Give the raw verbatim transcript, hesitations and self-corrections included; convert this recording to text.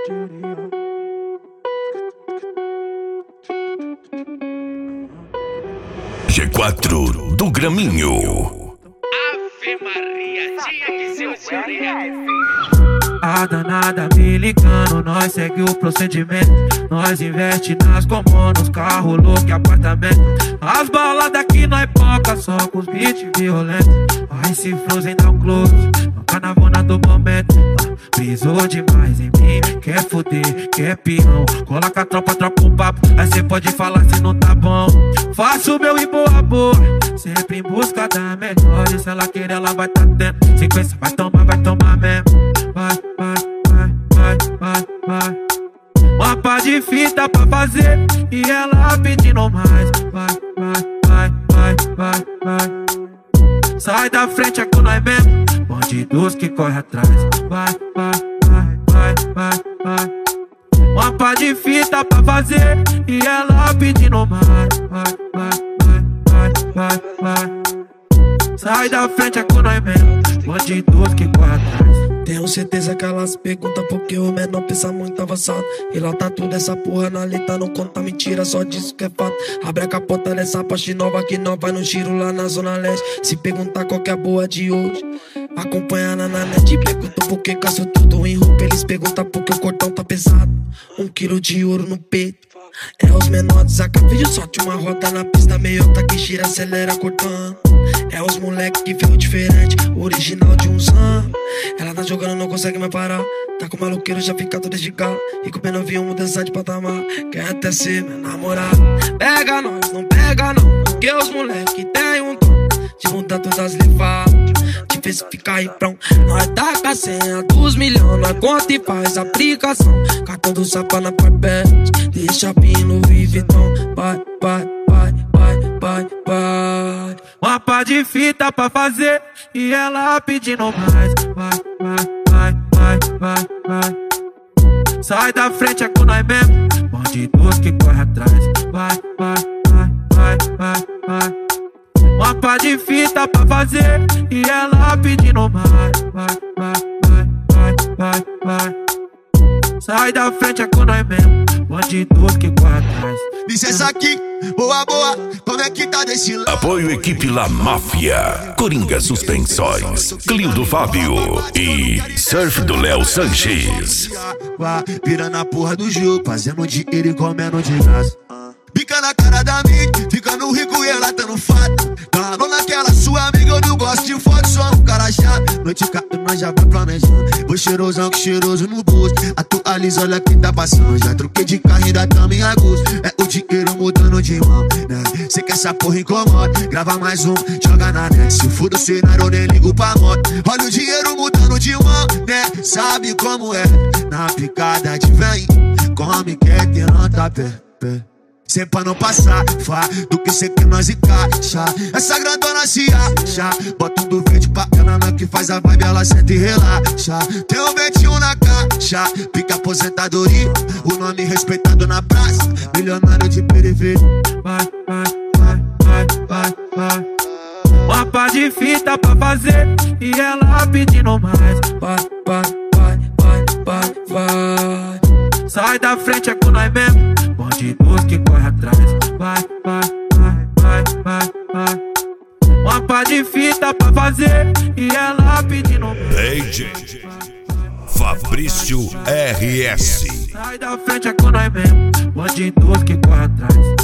G quatro do Graminho. Ave Maria, tinha que ser o senhor. A danada me ligando, nós segue o procedimento. Nós investe nas comunas, carro louco e apartamento. As baladas aqui nós poca, só com os beats violentos. Vai se Frozen dá um close, no carnavona do momento. Brisou demais em mim, quer foder, quer peão. Cola com a tropa, troca um papo, aí cê pode falar se não tá bom. Faço o meu e boa boa, sempre em busca da melhor. E se ela querer, ela vai tá dentro. Sequência, vai tomar, vai tomar mesmo. Vai, vai, vai, vai, vai, vai. Mapa de fita pra fazer e ela pedindo mais. Vai, vai, vai, vai, vai, vai. Sai da frente, é com nós mesmo. Bandidos que corre atrás. Vai, vai, vai, vai, vai, vai. Mapa de fita pra fazer e ela pedindo mais. Vai, vai, vai, vai, vai, vai. Sai da frente, é com nós mesmo. Bandidos que corre atrás. Tenho certeza que elas perguntam porque o menor pensa muito avançado. E lá tá tudo essa porra na letra, não conta mentira, só disso que é fato. Abre a capota dessa parte nova que nós vai no giro lá na zona leste. Se perguntar qual que é a boa de hoje, acompanha na net. Perguntam por que caço tudo em roupa, eles perguntam por que o cordão tá pesado. Um quilo de ouro no peito. É os menores, a vídeo sorte uma roda na pista, meiota que gira, acelera cortando. É os moleque que veio diferente, original de uns anos. Ela tá jogando, não consegue mais parar. Tá com maloqueiro, já fica todo esticado. E com o pena vinho, mudança de patamar. Quer até ser meu namorado. Pega nós, não pega não, porque os moleque tem um tom de mudar todas as levadas, de vez ficar em prão. Nós tá com a senha dos milhões, nós conta e faz aplicação. Cartão do sapa na papete, deixa pino Louis Vuitton. Vai, vai, vai, vai, vai, vai. Mapa de fita pra fazer e ela pedindo mais. Vai, vai, vai, vai, vai, vai. Sai da frente, é com nós mesmo. Bandidos que corre atrás. Vai, vai, vai, vai, vai, vai. Mapa de fita pra fazer e ela pedindo mais. Vai, vai, vai, vai, vai, vai. Sai da frente, é com nós mesmo. Bandidos que corre atrás. Licença aqui, boa, boa, como é que tá desse lado? Apoio equipe La Máfia, Coringa Suspensões, Clio Fábio e Surf do Léo Sanches. Vira na porra do jogo, fazendo dinheiro e comendo de graça. Pica na cara da mídia, ficando rico e ela tá no fato. Falou naquela sua amiga, eu não gosto de foto, sou um cara chato. Noite caro, nós já vai planejando. Vou cheirosão que cheiroso no bolso. Atualiza, olha quem tá passando. Já troquei de carro, ainda tamo em agosto. É o dinheiro mudando de mão, né? Cê quer essa porra incomoda, grava mais um, joga na net. Se fuda o cenário, eu nem ligo pra moto. Olha o dinheiro mudando de mão, né? Sabe como é? Na picada de vem, come quer que não tá pé, pé. Sempre pra não passar, fá, do que cê quer nós encaixa. Essa grandona se acha, bota um do verde pra ela, na que faz a vibe, ela senta e relaxa. Tem um vinte e um na caixa, pica aposentadoria, o nome respeitado na praça, milionário de periferia. Vai, vai, vai, vai, vai, vai. Mapa de fita pra fazer e ela pedindo mais. Vai, vai, vai, vai, vai, vai. Sai da frente, é com nós mesmo. Bandidos que corre atrás. Vai, vai, vai, vai, vai, vai. Mapa de fita pra fazer e ela pedindo D J Fabrício R S. Sai da frente, é com nós mesmo. Bandidos que corre atrás.